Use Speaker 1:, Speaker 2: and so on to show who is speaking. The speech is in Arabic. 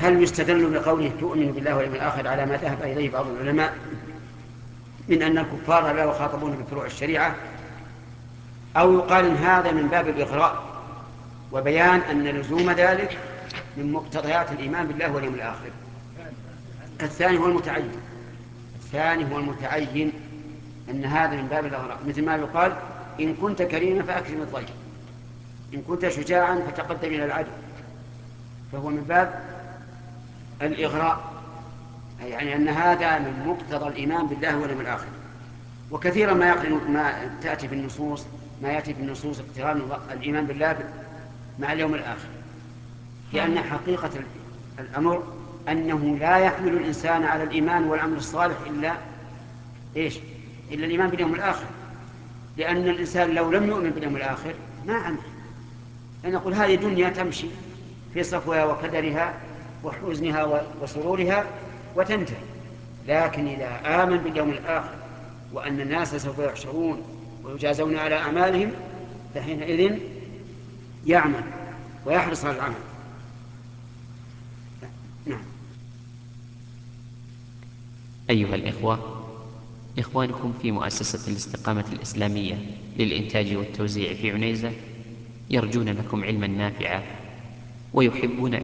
Speaker 1: هل يستدل بقوله تؤمن بالله واليوم الآخر على ما ذهب إليه بعض العلماء من أن الكفار لا يخاطبون بفروع الشريعة، أو يقال إن هذا من باب الإغراء وبيان أن لزوم ذلك من مقتضيات الإيمان بالله واليوم الآخر؟ الثاني هو المتعين أن هذا من باب الإغراء، مثل ما يقال إن كنت كريما فأكرم الضيف، إن كنت شجاعا فتقدم إلى العدو، فهو من باب الإغراء، يعني أن هذا من مقتضى الإيمان بالله واليوم الآخر. وكثيرا ما يأتي في النصوص اقتران الإيمان بالله مع اليوم الآخر، لأن حقيقة الأمر أنه لا يحمل الإنسان على الإيمان والعمل الصالح إلا الإيمان باليوم الآخر، لأن الإنسان لو لم يؤمن باليوم الآخر ما عمل، نقول هذه دنيا تمشي في صفوها وكدرها وحزنها وسرورها وتنتهي. لكن إذا آمن باليوم الآخر وأن الناس سوف يحشرون ويجازون على أعمالهم، فحينئذ يعمل ويحرص على العمل. نعم.
Speaker 2: أيها الإخوة، إخوانكم في مؤسسة الاستقامة الإسلامية للإنتاج والتوزيع في عنيزة يرجون لكم علما نافعا، ويحبون